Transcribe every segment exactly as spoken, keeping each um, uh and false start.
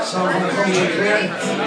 Song from the twenty-eighth there.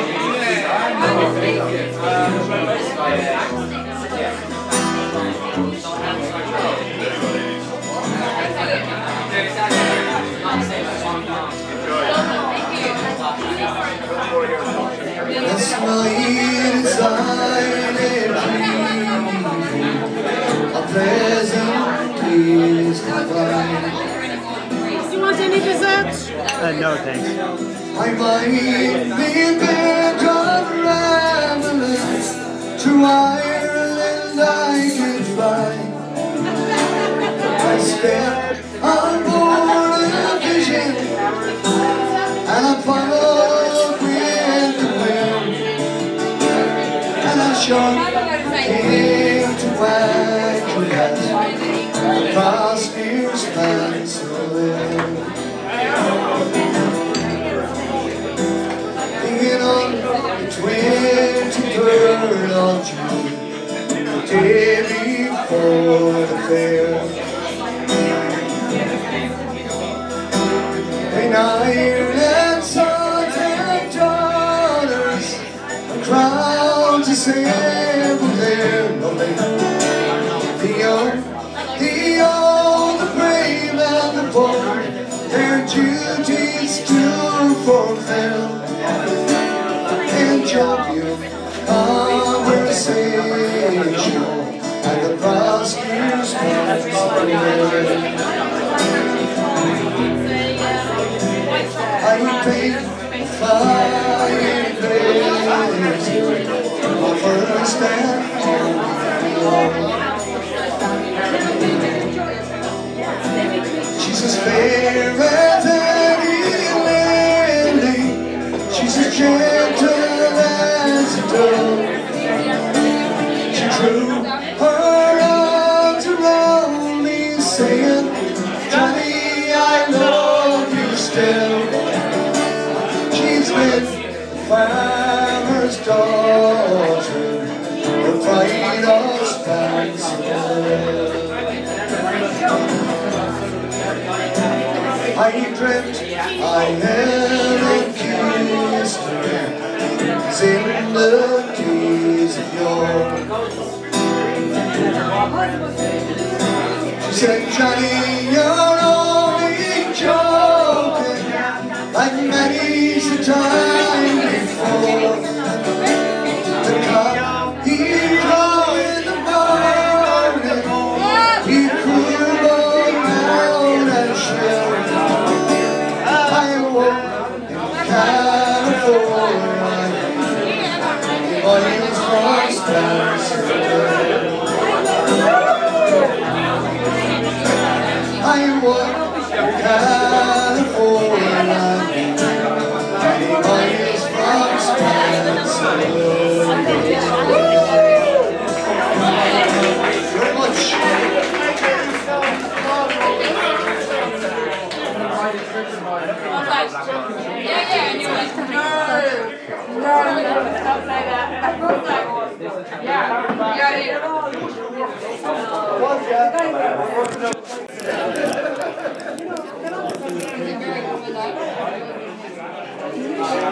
This night inside a dream, a pleasant peace divine. You want any dessert? Uh, no, thanks. I might be bent on traveling to Ireland I could fly. I stepped on board a vision and I followed with the wind, and I sure came to Anchorage across Ears Peninsula. twenty-third of June, the day before the fair. And Ireland's sons and daughters are crowned to assemble there. The young, the old, the brave and the bold, their duties to fulfill. Jovial conversation at the prosecutor's house. I paid five days my first and only. She's as fair as any lady. She's as gentle. She drew her arms around me, saying, Johnny, I love you still. She's been the farmer's daughter, the pride of Spencer. I dreamt I held and kissed her in the days of yore. She said, Johnny, you're only joking, like many's the time before. The cock, he'd crow in the morning, he'd crow loud and shrill. I awoke in California. I walk California, anybody's from Spencer. Very much. Yeah, yeah, and you're like, no, no, no, don't say that. Yeah.